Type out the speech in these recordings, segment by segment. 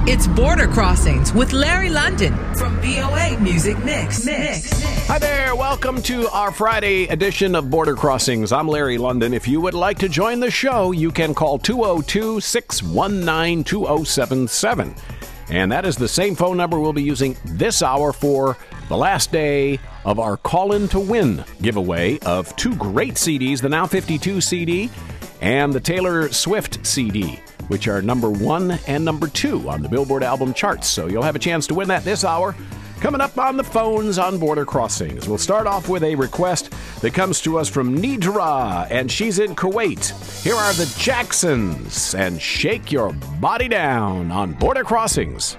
It's Border Crossings with Larry London from VOA Music Mix. Hi there. Welcome to our Friday edition of Border Crossings. I'm Larry London. If you would like to join the show, you can call 202-619-2077. And that is the same phone number we'll be using this hour for the last day of our Call-In to Win giveaway of two great CDs, the Now 52 CD and the Taylor Swift CD, which are number 1 and number 2 on the Billboard album charts. So you'll have a chance to win that this hour. Coming up on the phones on Border Crossings, we'll start off with a request that comes to us from Nidra, and she's in Kuwait. Here are the Jacksons, and Shake Your Body Down on Border Crossings.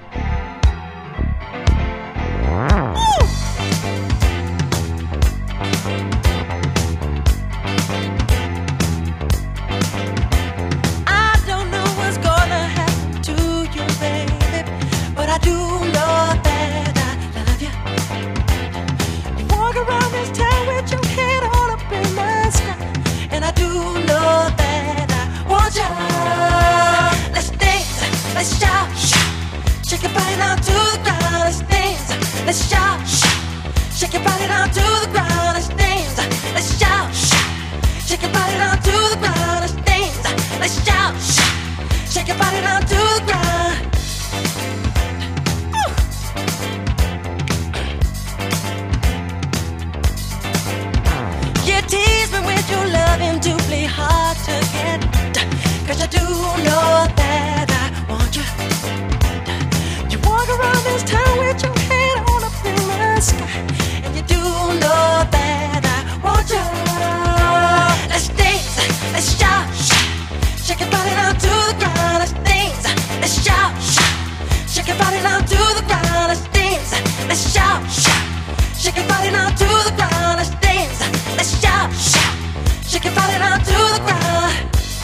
Let's shout, shake your body down to the ground. Let's dance. Let's shout, shake your body down to the ground. Let's dance. Let's shout, shake your body down to the ground. Let's dance. Let's shout, shake your body down to the ground. You tease me with your loving, doubly hard to get. 'Cause you do know that I want you. You walk around this town with your head on up in the sky, and you do know that I want you. Let's dance, let's shout, shake your body down to the ground. Let's dance, let's shout, shake your body down to the ground. Let's dance, let's shout, shake your body down to the ground. Let's dance, let's shout, shake your body down to the ground.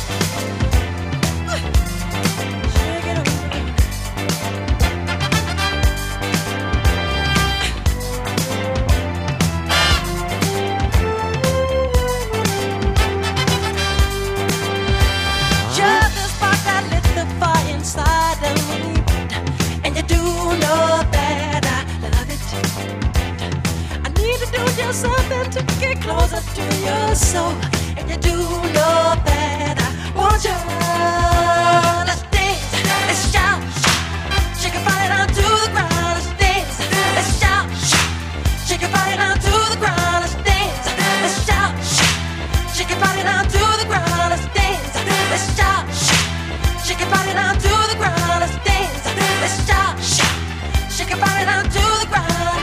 Something to get closer to your soul, and you do know that I want you. Let's dance, let's shout, shake your body down to the ground. Let's dance, let's shout, shake your body down to the ground. Let's dance, let's shout, shake your body down to the ground. Let's dance, let's shout, shake your body down to the ground. Let's dance, let's shout, shake your body down to the ground.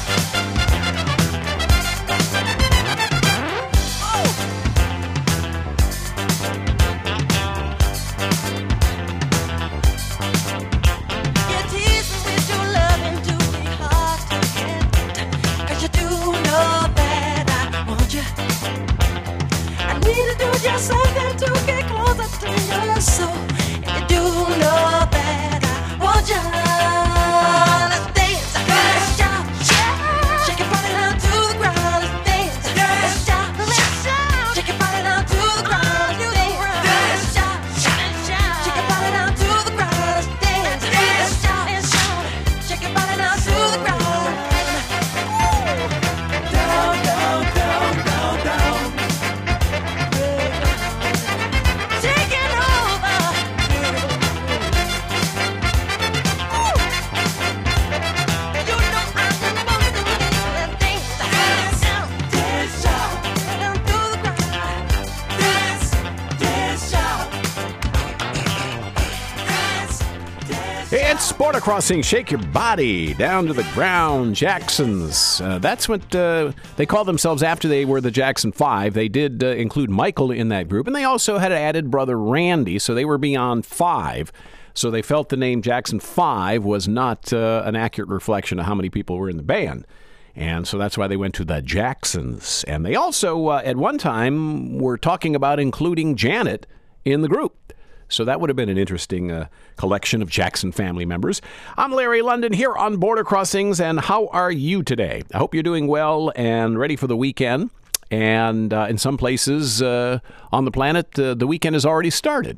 Something to get closer to your soul, and you do know that I want you. Let's dance, let's shout, shake your body down to the ground. Let's dance, let's shout, shake your body down to the ground. Let's dance, let's shout, shake your body down to the ground. Let's dance, let's shout, shake your body down to the ground. Down, down, down, down, down. It's Border Crossing, Shake Your Body Down to the Ground, Jacksons. That's what they call themselves after they were the Jackson 5. They did include Michael in that group, and they also had added brother Randy, so they were beyond 5. So they felt the name Jackson 5 was not an accurate reflection of how many people were in the band. And so that's why they went to the Jacksons. And they also, at one time, were talking about including Janet in the group. So that would have been an interesting collection of Jackson family members. I'm Larry London here on Border Crossings, and how are you today? I hope you're doing well and ready for the weekend. And in some places on the planet, the weekend has already started.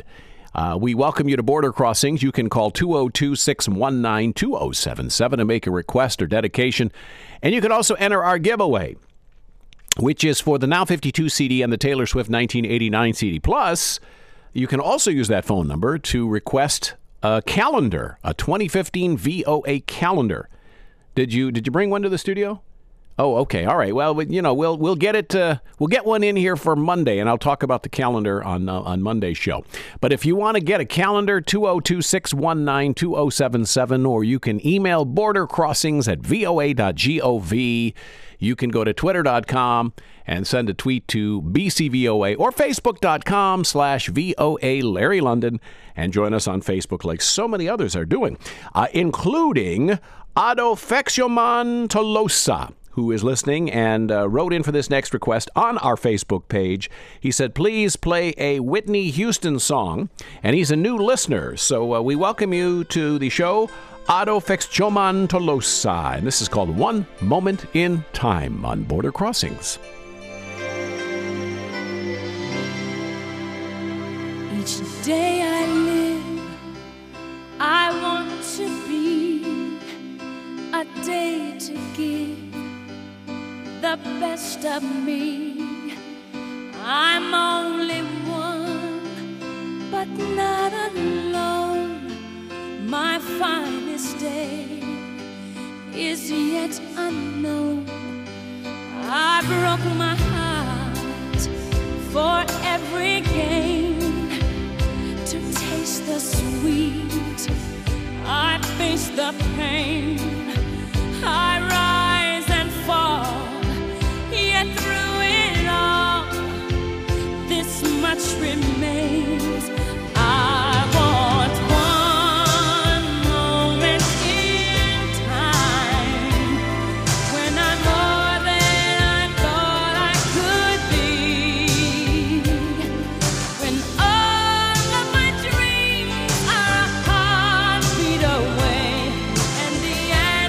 We welcome you to Border Crossings. You can call 202-619-2077 to make a request or dedication. And you can also enter our giveaway, which is for the Now 52 CD and the Taylor Swift 1989 CD. Plus, you can also use that phone number to request a calendar, a 2015 VOA calendar. Did you bring one to the studio? Oh, okay. All right. Well, we'll get it. We'll get one in here for Monday, and I'll talk about the calendar on Monday's show. But if you want to get a calendar, 202-619-2077, or you can email bordercrossings@voa.gov. You can go to twitter.com and send a tweet to BCVOA or facebook.com/VOA Larry London and join us on Facebook like so many others are doing, including Adolfexioman Tolosa, who is listening and wrote in for this next request on our Facebook page. He said, please play a Whitney Houston song, and he's a new listener. So we welcome you to the show, Adolfexioman Tolosa, and this is called One Moment in Time on Border Crossings. Each day I live, I want to be a day to give the best of me. I'm only one, but not alone. My finest day is yet unknown. I broke my heart for every gain, to taste the sweet. I face the pain. I rise and fall, yet through it all, this much remains. I want one moment in time, when I'm more than I thought I could be, when all of my dreams are a heartbeat away, and the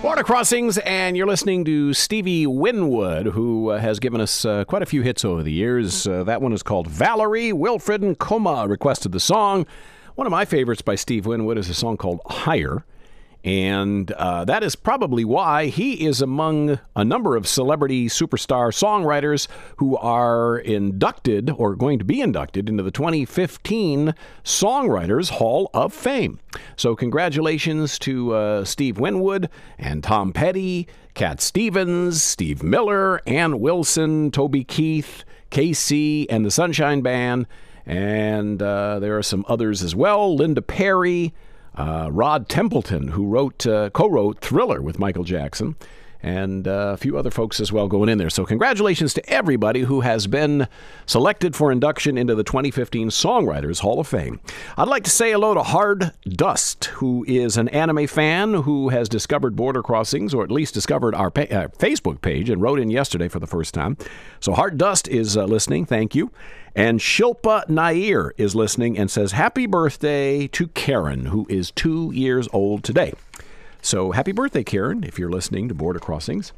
Border Crossings, and you're listening to Stevie Winwood, who has given us quite a few hits over the years. That one is called Valerie. Wilfred and Coma requested the song. One of my favorites by Steve Winwood is a song called Higher. And that is probably why he is among a number of celebrity superstar songwriters who are inducted or going to be inducted into the 2015 Songwriters Hall of Fame. So congratulations to Steve Winwood and Tom Petty, Cat Stevens, Steve Miller, Ann Wilson, Toby Keith, KC, and the Sunshine Band. And there are some others as well. Linda Perry, Rod Templeton, who co-wrote Thriller with Michael Jackson, and a few other folks as well going in there. So congratulations to everybody who has been selected for induction into the 2015 Songwriters Hall of Fame. I'd like to say hello to Hard Dust, who is an anime fan who has discovered Border Crossings, or at least discovered our Facebook page, and wrote in yesterday for the first time. So Hard Dust is listening. Thank you. And Shilpa Nair is listening and says, happy birthday to Karen, who is 2 years old today. So happy birthday, Karen, if you're listening to Border Crossings.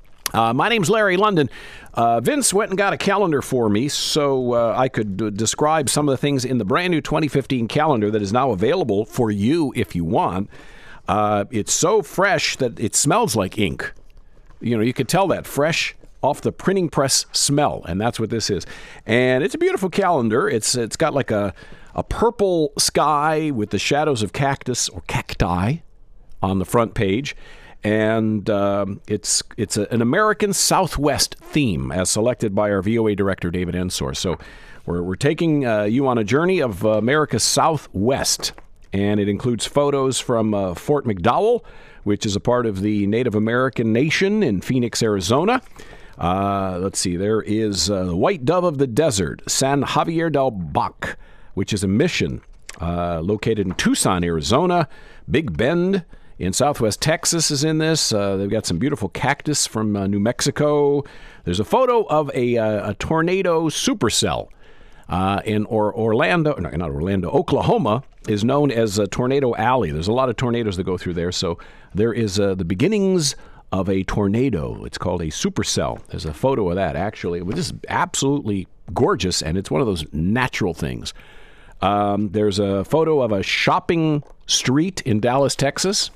My name's Larry London. Vince went and got a calendar for me so I could describe some of the things in the brand new 2015 calendar that is now available for you if you want. It's so fresh that it smells like ink. You know, you could tell that fresh off the printing press smell, and that's what this is. And it's a beautiful calendar. It's got like a purple sky with the shadows of cactus or cacti on the front page, and it's an American Southwest theme as selected by our VOA director David Ensor. So we're taking you on a journey of America's Southwest, and it includes photos from Fort McDowell, which is a part of the Native American Nation in Phoenix, Arizona. Let's see, there is the White Dove of the Desert, San Javier del Bac, which is a mission located in Tucson, Arizona. Big Bend in southwest Texas is in this. They've got some beautiful cactus from New Mexico. There's a photo of a tornado supercell in Orlando, no, not Orlando, Oklahoma is known as Tornado Alley. There's a lot of tornadoes that go through there, so there is the beginnings of a tornado. It's called a supercell. There's a photo of that, actually. It is absolutely gorgeous, and it's one of those natural things. There's a photo of a shopping street in Dallas, Texas.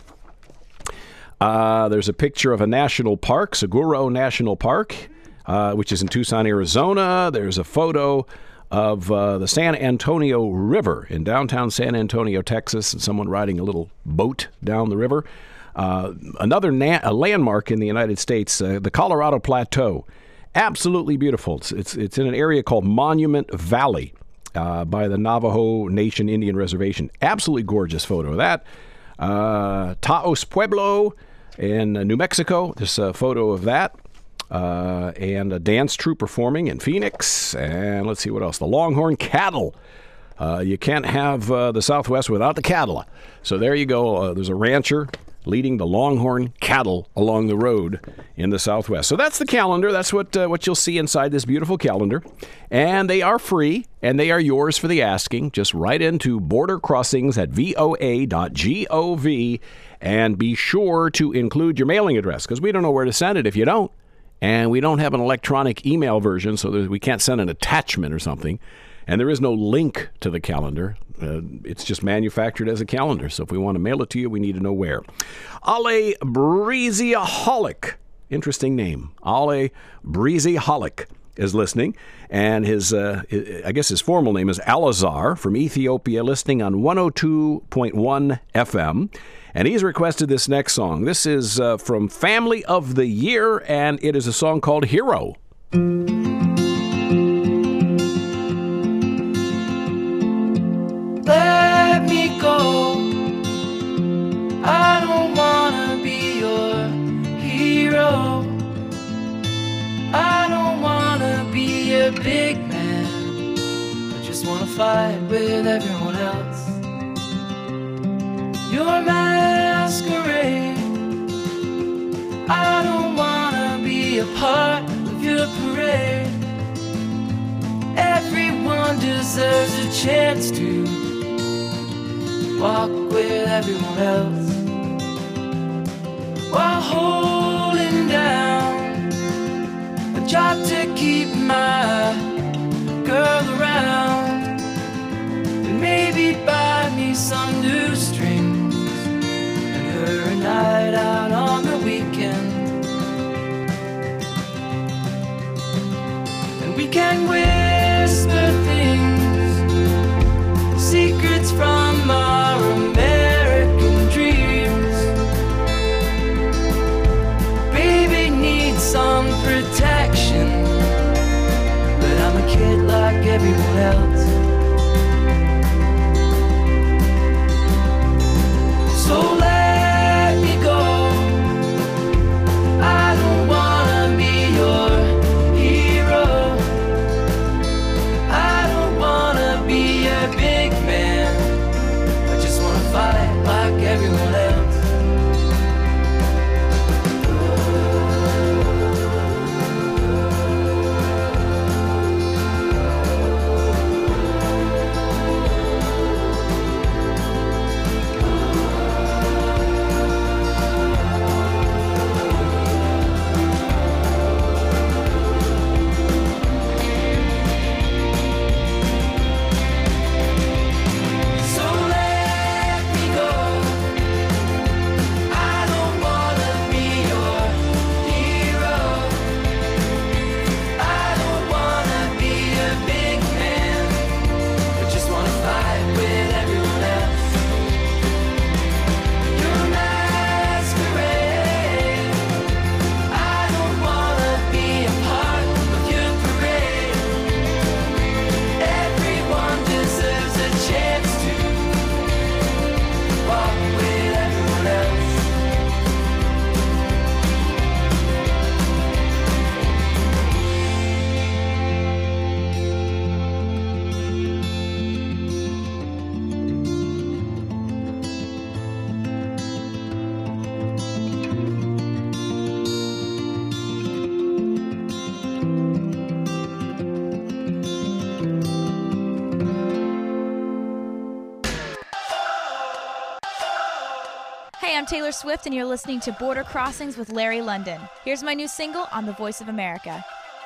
There's a picture of a national park, Saguaro National Park, which is in Tucson, Arizona. There's a photo of the San Antonio River in downtown San Antonio, Texas, and someone riding a little boat down the river. Another a landmark in the United States, the Colorado Plateau. Absolutely beautiful. It's in an area called Monument Valley by the Navajo Nation Indian Reservation. Absolutely gorgeous photo of that. Taos Pueblo in New Mexico. There's a photo of that. And a dance troupe performing in Phoenix. And let's see what else. The Longhorn Cattle. You can't have the Southwest without the cattle. So there you go. There's a rancher leading the Longhorn Cattle along the road in the Southwest. So that's the calendar. That's what you'll see inside this beautiful calendar. And they are free, and they are yours for the asking. Just write into bordercrossings@voa.gov, and be sure to include your mailing address, because we don't know where to send it if you don't. And we don't have an electronic email version, so we can't send an attachment or something. And there is no link to the calendar. It's just manufactured as a calendar. So if we want to mail it to you, we need to know where. Ale Breezyaholic, interesting name. Ale Breezyaholic is listening. And his formal name is Alazar from Ethiopia, listening on 102.1 FM. And he's requested this next song. This is from Family of the Year, and it is a song called Hero. Let me go. I don't wanna be your hero. I don't wanna be a big man. I just wanna fight with everyone else. Your masquerade. I don't wanna be a part of your parade. Everyone deserves a chance to walk with everyone else while it like everyone else. So let me go. I don't wanna be your hero. I don't wanna be a big man. I just wanna fight like everyone else. Hey, I'm Taylor Swift, and you're listening to Border Crossings with Larry London. Here's my new single on The Voice of America.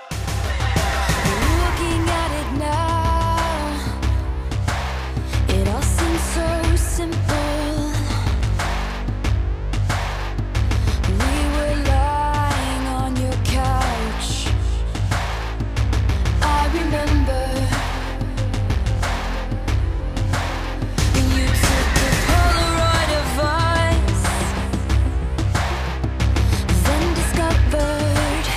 Looking at it now, it all seems so simple. We were lying on your couch. I remember. And you took the Polaroid of us, then discovered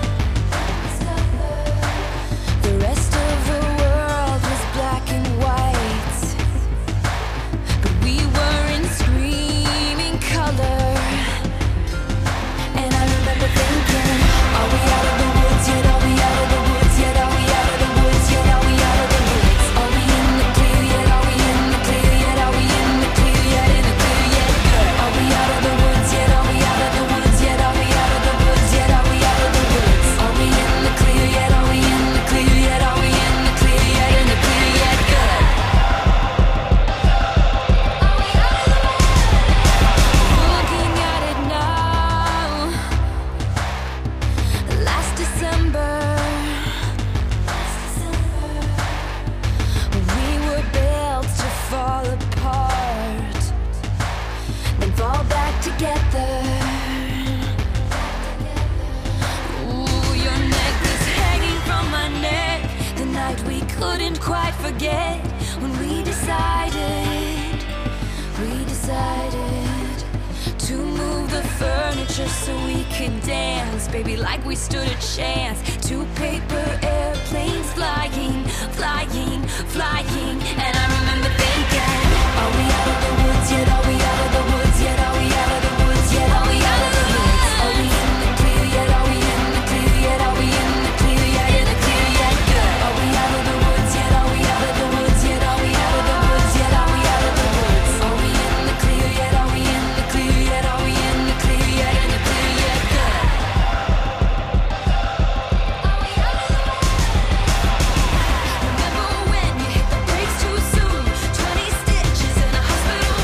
the rest of the world was black and white, but we were in screaming color. And I remember thinking, are we out of the woods yet? Are we out of the woods yet? Are we out of the woods yet? Are we out of the woods? Are we in the clear yet? Are we in the clear yet? Are we in the clear yet? In the clear yet? Are we out of the woods yet? Are we out of the woods yet? Are we out of the woods yet? Are we out of the woods? Are we in the clear yet? Are we in the clear yet? Are we in the clear yet? In the clear yet? Good. Looking at it now, last December, we were built to fall apart, then fall back together. Ooh, your neck is hanging from my neck. The night we couldn't quite forget when we decided to move the furniture so we could dance, baby, like we stood a chance. 2 paper airplanes flying, flying, flying. And I remember thinking, are we out of the woods yet? Are we out of the woods yet? Are we out of the woods yet? Are we out of the woods? Are we in the clear yet? Are we in the clear yet? Are we in the clear yet? In the clear yet? Good. Are we out of the woods yet? Are we out of the woods yet? Are we out of the woods yet? Are we out of the woods? Are we in the clear yet? Are we in the clear yet? Are we in the clear yet? In the clear yet? Good. Are we out of the woods? Remember when you hit the brakes too soon? 20 stitches in a hospital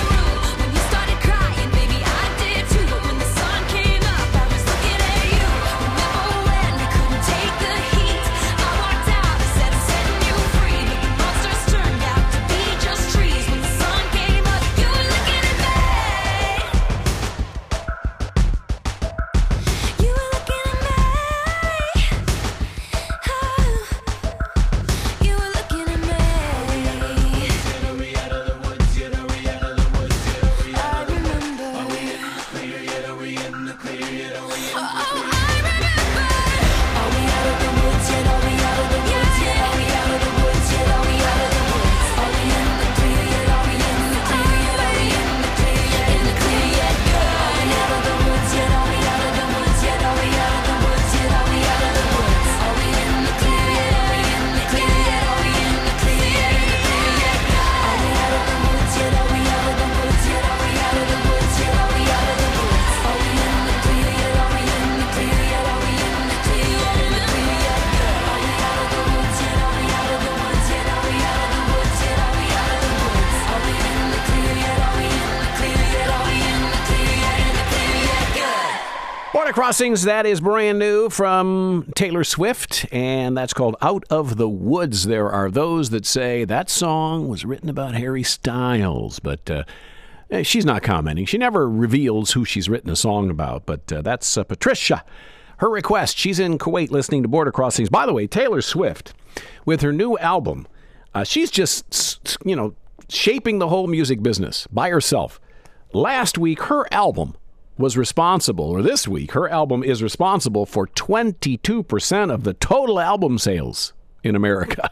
Border Crossings, that is brand new from Taylor Swift, and that's called Out of the Woods. There are those that say that song was written about Harry Styles, but she's not commenting. She never reveals who she's written a song about, but that's Patricia. Her request, she's in Kuwait listening to Border Crossings. By the way, Taylor Swift, with her new album, she's just, shaping the whole music business by herself. Last week, her album was responsible, or this week, her album is responsible for 22% of the total album sales in America.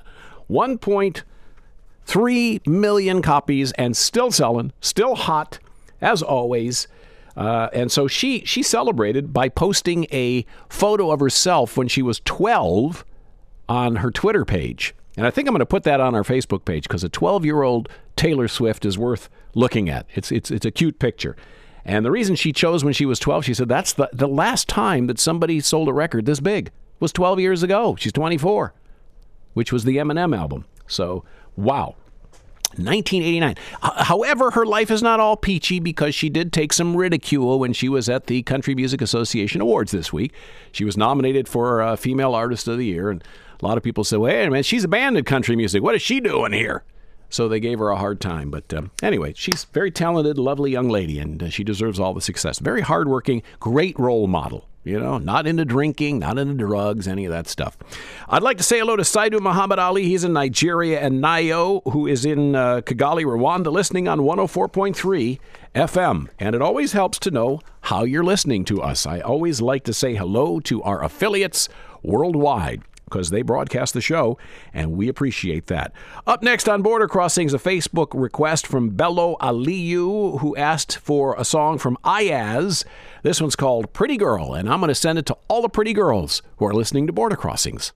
1.3 million copies and still selling, still hot, as always. And so she celebrated by posting a photo of herself when she was 12 on her Twitter page. And I think I'm going to put that on our Facebook page because a 12-year-old Taylor Swift is worth looking at. It's a cute picture. And the reason she chose when she was 12, she said that's the last time that somebody sold a record this big was 12 years ago. She's 24, which was the Eminem album. So, wow. 1989. However, her life is not all peachy because she did take some ridicule when she was at the Country Music Association Awards this week. She was nominated for Female Artist of the Year, and a lot of people said, wait a minute, she's abandoned country music. What is she doing here? So they gave her a hard time. But anyway, she's a very talented, lovely young lady, and she deserves all the success. Very hardworking, great role model. Not into drinking, not into drugs, any of that stuff. I'd like to say hello to Saidu Muhammad Ali. He's in Nigeria, and Nayo, who is in Kigali, Rwanda, listening on 104.3 FM. And it always helps to know how you're listening to us. I always like to say hello to our affiliates worldwide, because they broadcast the show, and we appreciate that. Up next on Border Crossings, a Facebook request from Bello Aliyu, who asked for a song from Ayaz. This one's called Pretty Girl, and I'm going to send it to all the pretty girls who are listening to Border Crossings.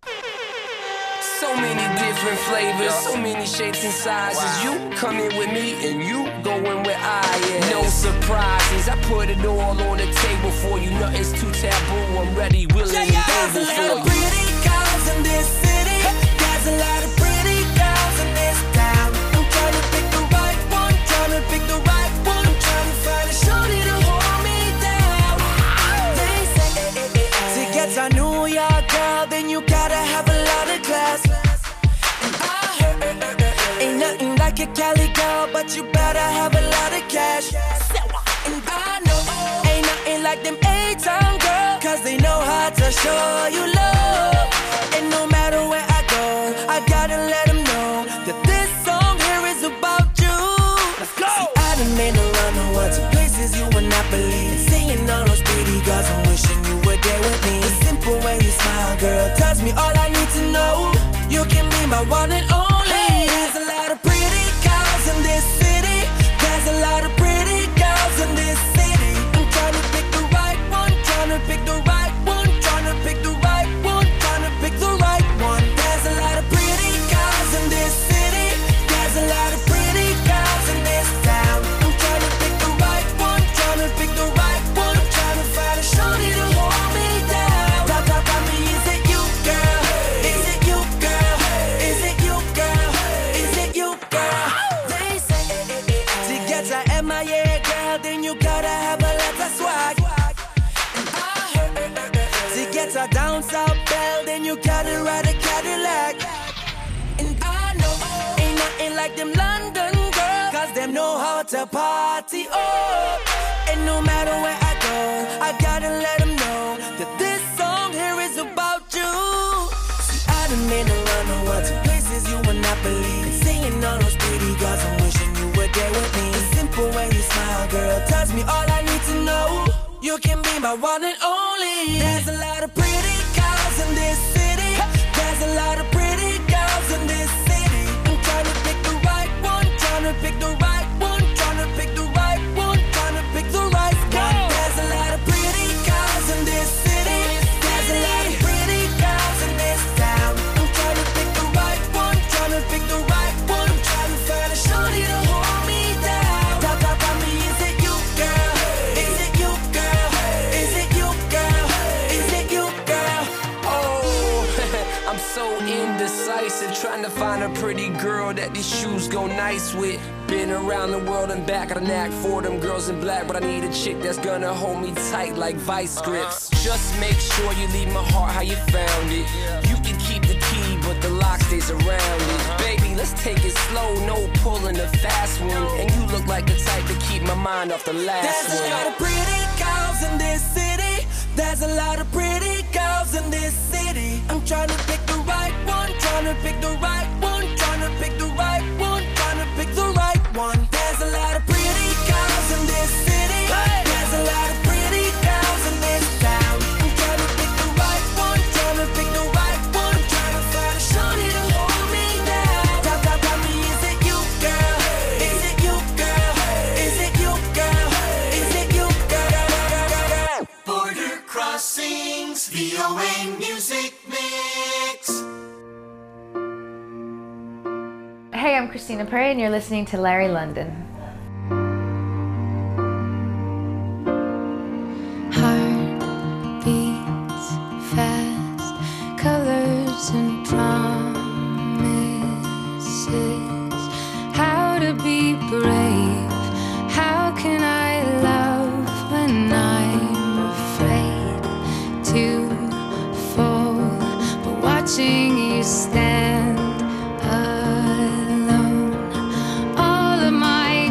So many different flavors, so many shapes and sizes. You come in with me and you go in with I. No surprises, I put it all on the table for you. Nothing's too taboo, I'm ready, willing, and able for you. Pretty girls in this city. There's a lot of pretty girls in this town. I'm trying to pick the right one, trying to pick the right one. I'm trying to find a shorty to hold me down. They say to get a New York girl, then you gotta have a lot of class. And I heard ain't nothing like a Cali girl, but you better have a lot of cash. And I know ain't nothing like them A-Town girls, cause they know how to show you love. And no matter where I go, I gotta let them know that this song here is about you. Let's go! See, I done made a run the world to places you would not believe. Seeing all those pretty girls, I'm wishing you were there with me. The simple way you smile, girl, tells me all I need to know. You can be my one and only. There's a lot of pretty girls in this city. There's a lot of pretty girls in this city. I'm trying to pick the right one, trying to pick the right one, trying to pick the right one, trying to pick the right one. There's a lot of pretty girls in this city. There's a lot of pretty girls in this town. I'm trying to pick the right one, trying to pick the right one. I'm trying to find a shorty to hold me down. Tell me, is it you, girl? Is it you, girl? Is it you, girl? Is it you, girl? They say to get to MIA, girl, then you gotta have a lot of swag. And I heard to get a down south belle, then you gotta ride a Cadillac. And I know ain't nothing like them London girls, cause them know how to party, oh. And no matter where I go, I gotta let them know that this song here is about you. See, I done made a run the world to places you would not believe. And seeing all those pretty girls, I'm wishing you were there with me. The simple way you smile, girl, tells me all I need to know. You can be my one and only. There's a lot of pretty girls in this city. There's a lot of pretty girls in this city. I'm trying to pick the right one, trying to pick the right one, trying to pick the right one, trying to pick the right one. There's a lot of pretty girls in this city. There's a lot of pretty girls in this town. I'm trying to pick the right one, trying to pick the right one. I'm trying to find a shorty to hold me down. Tell me, is it you, girl? Is it you, girl? Is it you, girl? Is it you, girl? Oh, I'm so indecisive, trying to find a pretty girl that these shoes go nice with. Been around the world and back, got a knack for them girls in black, but I need a chick that's gonna hold me tight like vice grips. Just make sure you leave my heart how you found it. You can keep the key, but the lock stays around it. Baby, let's take it slow, no pulling the fast one. And you look like the type to keep my mind off the last There's one. a lot of pretty girls in this city. There's a lot of pretty girls in this city. I'm trying to pick the right one, trying to pick the right one, trying to pick the right one, trying to pick the right one. There's a lot of pretty girls in this city. There's a lot of pretty girls in this town. I'm trying to pick the right one, trying to pick the right one, trying to find a shorty to hold me down. Tell me, is it you, girl? Is it you, girl? Is it you, girl? Is it you, girl? Border Crossings, VOA Music Mix. Hey, I'm Christina Perry, and you're listening to Larry London. Heart beats fast, colors and promises. How to be brave? How can I love when I'm afraid to fall? But watching you stand alone, all of my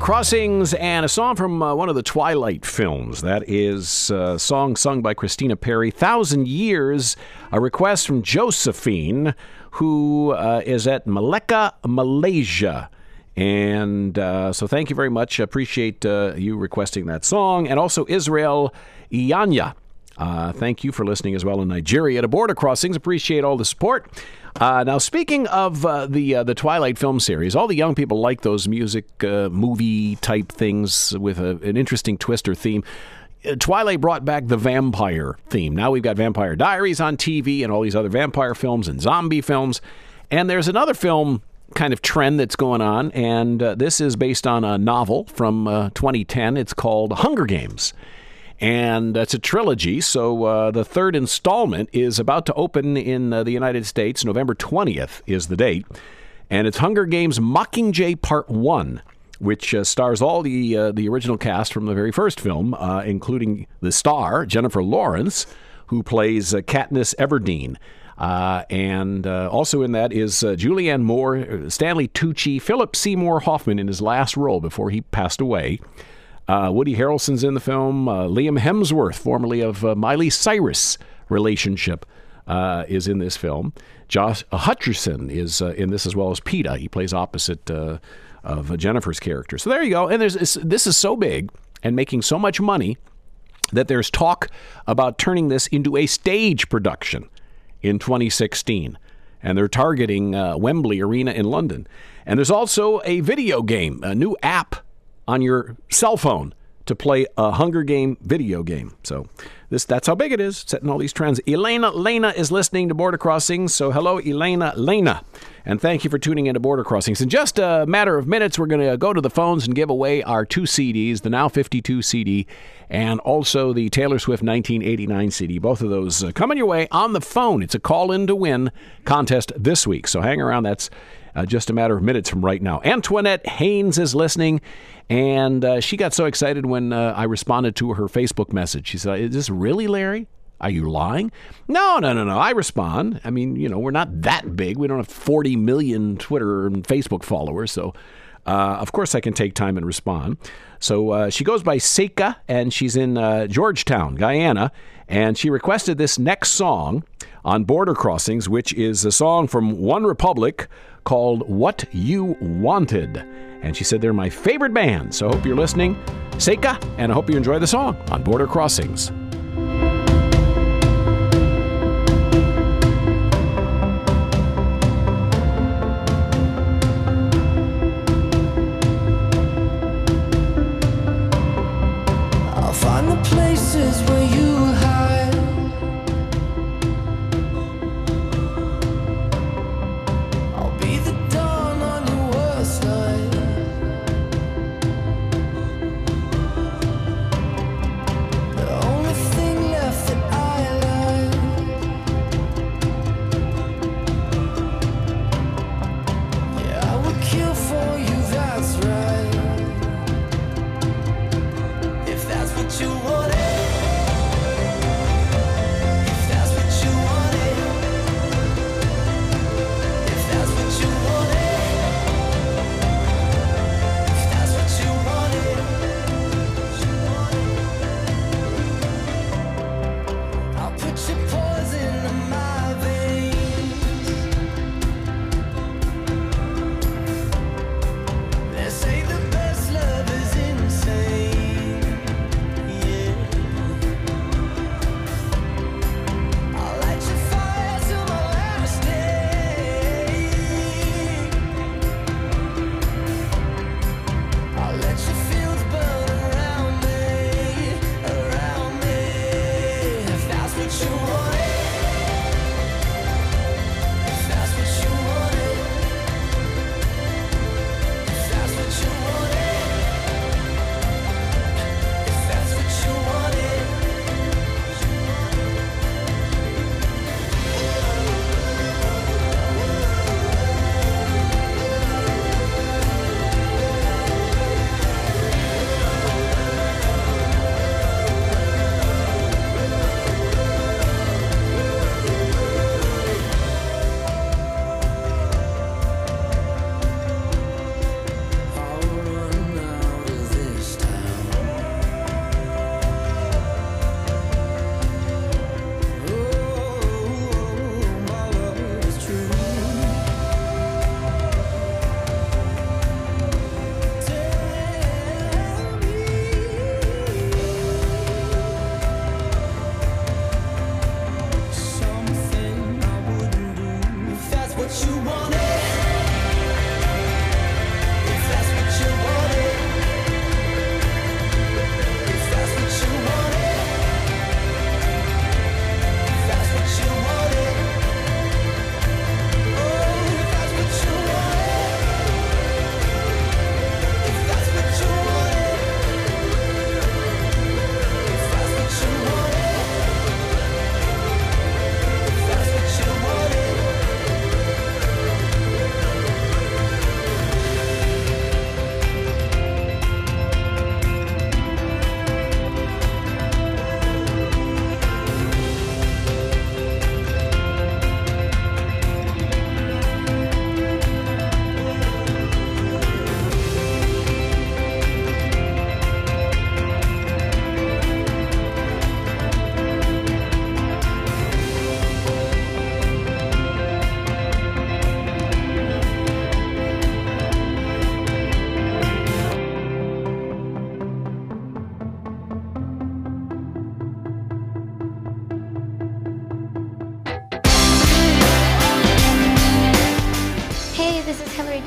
Crossings and a song from one of the Twilight films. That is a song sung by Christina Perri, 1,000 Years, a request from Josephine, who is at Malacca, Malaysia. And so thank you very much. Appreciate you requesting that song. And also Israel Iyanya. Thank you for listening as well in Nigeria to Border Crossings. Appreciate all the support. Now, speaking of the Twilight film series, all the young people like those music movie type things with an interesting twist or theme. Twilight brought back the vampire theme. Now we've got Vampire Diaries on TV and all these other vampire films and zombie films. And there's another film kind of trend that's going on, and this is based on a novel from 2010. It's called Hunger Games. And it's a trilogy, so the third installment is about to open in the United States. November 20th is the date. And it's Hunger Games Mockingjay Part 1, which stars all the original cast from the very first film, including the star, Jennifer Lawrence, who plays Katniss Everdeen. And also in that is Julianne Moore, Stanley Tucci, Philip Seymour Hoffman in his last role before he passed away. Woody Harrelson's in the film. Liam Hemsworth, formerly of Miley Cyrus relationship, is in this film. Josh Hutcherson is in this as well as PETA. He plays opposite of Jennifer's character. So there you go. And this is so big and making so much money that there's talk about turning this into a stage production in 2016. And they're targeting Wembley Arena in London. And there's also a video game, a new app on your cell phone to play a Hunger Game video game. So that's how big it is, setting all these trends. Elena Lena is listening to Border Crossings. So hello, Elena Lena. And thank you for tuning into Border Crossings. In just a matter of minutes, we're going to go to the phones and give away our 2 CDs, the Now 52 CD and also the Taylor Swift 1989 CD. Both of those coming your way on the phone. It's a call-in to win contest this week. So hang around. That's just a matter of minutes from right now. Antoinette Haynes is listening, and she got so excited when I responded to her Facebook message. She said, "Is this really Larry? Are you lying?" No. I respond. I mean, we're not that big. We don't have 40 million Twitter and Facebook followers, so of course I can take time and respond. So she goes by Seika, and she's in Georgetown, Guyana, and she requested this next song on Border Crossings, which is a song from One Republic called What You Wanted. And she said they're my favorite band. So I hope you're listening, Seika, and I hope you enjoy the song on Border Crossings. I'll find the places where you hide. I'll be the dawn on your worst night. The only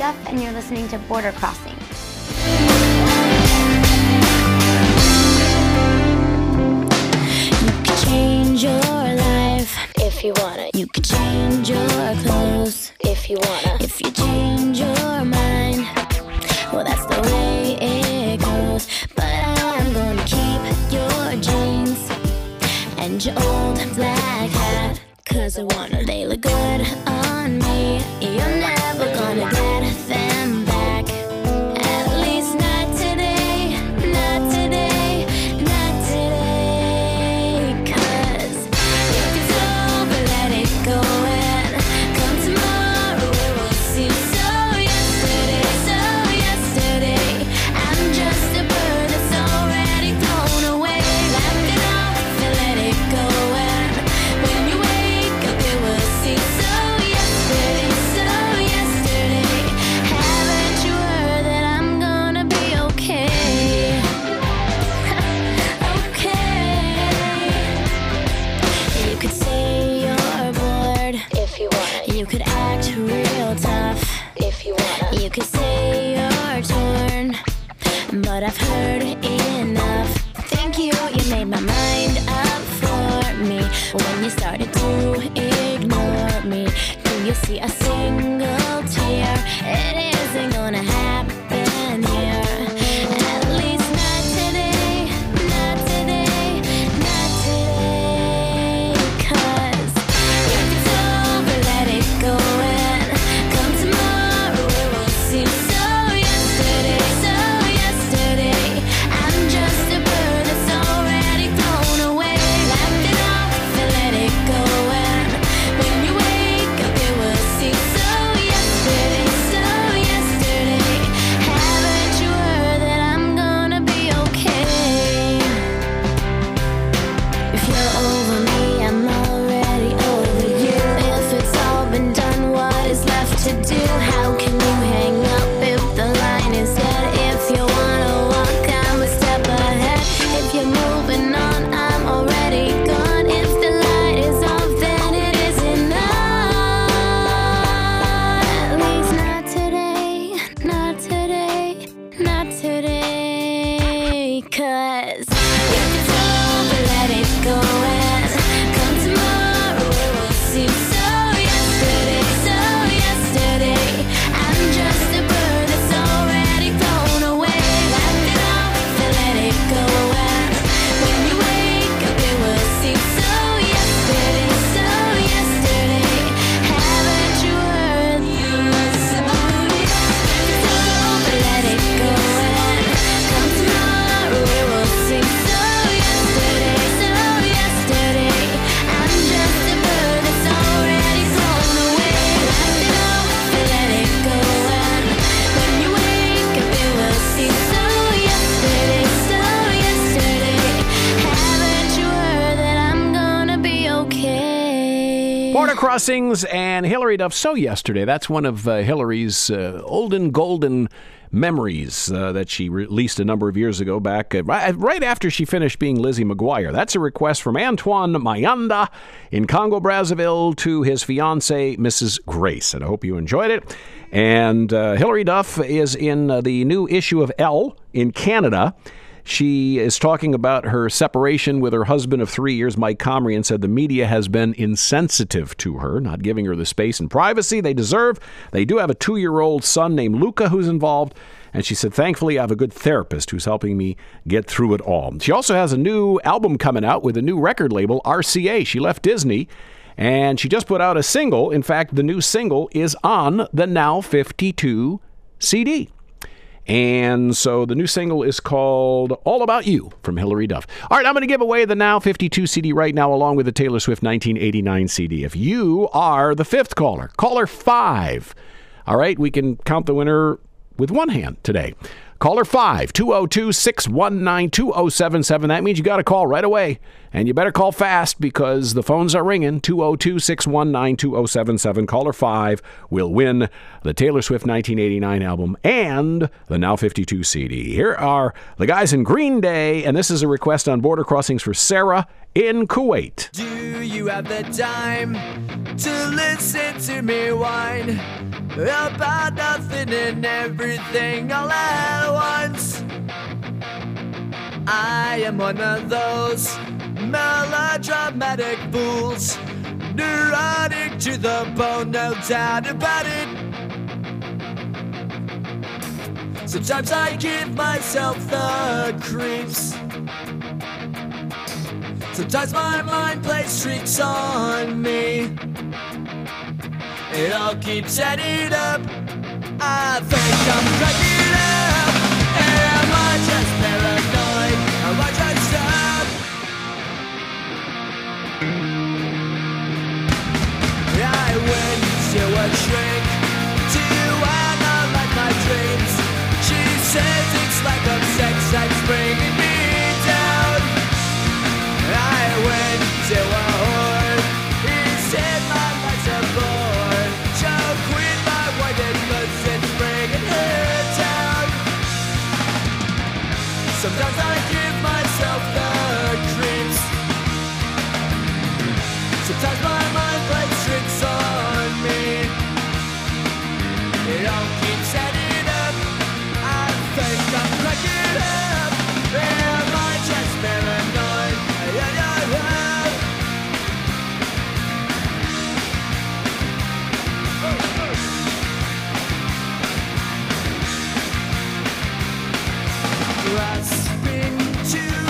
Duff, and you're listening to Border Crossing. You could change your life if you wanna. You could change your clothes if you wanna. If you change your mind, well, that's the way it goes. But I'm gonna keep your jeans and your old black hat, 'cause I wanna. They look good on me. You're never gonna get them back. At least not today, not today, not today. 'Cause if it's over, let it go, and come tomorrow it will seem so yesterday, so yesterday. I'm just a bird that's already thrown away. Laugh it off and let it go, and when you wake up it will seem so yesterday, so yesterday. Haven't you heard that I'm gonna be okay? Okay. You could say you're bored if you want. You could act real tough if you want. You could say you're torn, but I've heard enough. Thank you, you made my mind up for me. When you started to ignore me, do you see a single tear? It isn't gonna happen here. At least not today, not today, not today. 'Cause if it's over, let it go, and come tomorrow it will seem so yesterday, so yesterday. I'm just a bird that's already thrown away. Laugh it off and let it go, and when you wake up it will seem so yesterday, so yesterday. Haven't you heard that I'm gonna be okay? If you're over me, I'm already over you. If it's all been done, what is left to do? How can you hang up if the line is dead? If you wanna walk, I'm a step ahead. If you're moving on, I'm already gone. If the light is off, then it isn't on. At least not today, not today, not today. 'Cause if it's over, let it go, and come tomorrow it will seem so yesterday, so yesterday. I'm just a bird that's already thrown away. Laugh it off and let it go, and when you wake up it will seem so yesterday, so yesterday. Haven't you heard? It's over, let it go, and come tomorrow it will seem so yesterday, so yesterday. I'm just a bird that's already thrown away. Laugh it off and let it go, and when you wake up it will seem so yesterday, so yesterday. Haven't you heard that I'm gonna be okay? Border Crossings and Hillary Duff. So yesterday, that's one of Hillary's olden golden memories that she released a number of years ago back right after she finished being Lizzie McGuire. That's a request from Antoine Mayanda in Congo, Brazzaville to his fiancée, Mrs. Grace. And I hope you enjoyed it. And Hillary Duff is in the new issue of Elle in Canada. She is talking about her separation with her husband of 3 years, Mike Comrie, and said the media has been insensitive to her, not giving her the space and privacy they deserve. They do have a 2-year-old son named Luca who's involved. And she said, thankfully, I have a good therapist who's helping me get through it all. She also has a new album coming out with a new record label, RCA. She left Disney, and she just put out a single. In fact, the new single is on the Now 52 CD. And so the new single is called All About You from Hillary Duff. All right, I'm going to give away the Now 52 CD right now, along with the Taylor Swift 1989 CD. If you are the fifth caller, caller 5. All right, we can count the winner with one hand today. Caller 5, 202-619-2077. That means you got to call right away. And you better call fast because the phones are ringing. 202-619-2077. Caller 5 will win the Taylor Swift 1989 album and the Now 52 CD. Here are the guys in Green Day, and this is a request on Border Crossings for Sarah in Kuwait. Do you have the time to listen to me whine about nothing and everything all at once. I am one of those melodramatic fools, neurotic to the bone, no doubt about it. Sometimes I give myself the creeps. Sometimes my mind plays tricks on me. It all keeps adding up. I think I'm cracking up. Am I just paranoid? Am I just up? I went to a shrink to analyze my dreams. She says it's like a sex that's bringing me down. I went to a whore. He said my life's a bore. So quit my white cause it's bringing her down. Sometimes I give myself the creeps. Sometimes my mind plays tricks on me. It all keeps adding up. I think I'm cracking up. Am I just paranoid? Yeah, yeah, yeah. Grasping to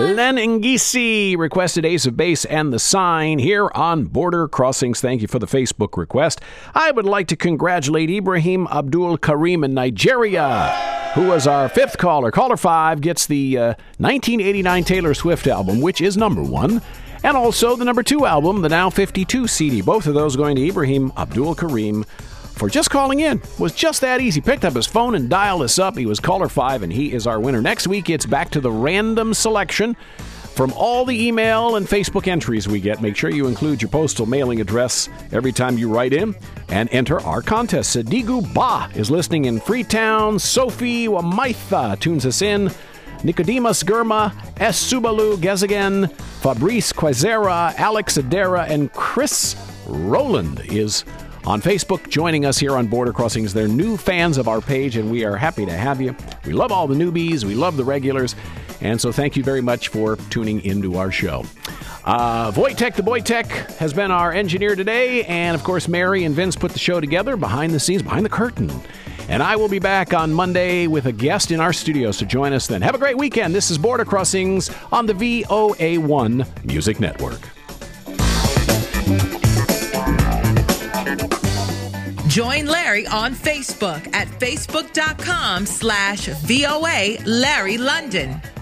Len Ngisi requested Ace of Base and The Sign here on Border Crossings. Thank you for the Facebook request. I would like to congratulate Ibrahim Abdul Karim in Nigeria, who was our fifth caller. Caller 5 gets the 1989 Taylor Swift album, which is number 1, and also the number 2 album, the Now 52 CD. Both of those going to Ibrahim Abdul Karim for just calling in. It was just that easy. Picked up his phone and dialed us up. He was caller 5, and he is our winner. Next week, it's back to the random selection from all the email and Facebook entries we get. Make sure you include your postal mailing address every time you write in and enter our contest. Sadigu Ba is listening in Freetown. Sophie Wamaitha tunes us in. Nicodemus Gurma, S. Subalu Gezagan, Fabrice Quazera, Alex Adera, and Chris Rowland is on Facebook joining us here on Border Crossings. They're new fans of our page, and we are happy to have you. We love all the newbies. We love the regulars. And so thank you very much for tuning into our show. Wojtek the Boytek has been our engineer today. And, of course, Mary and Vince put the show together behind the scenes, behind the curtain. And I will be back on Monday with a guest in our studio, so join us then. Have a great weekend. This is Border Crossings on the VOA1 Music Network. Join Larry on Facebook at facebook.com/VOA Larry London.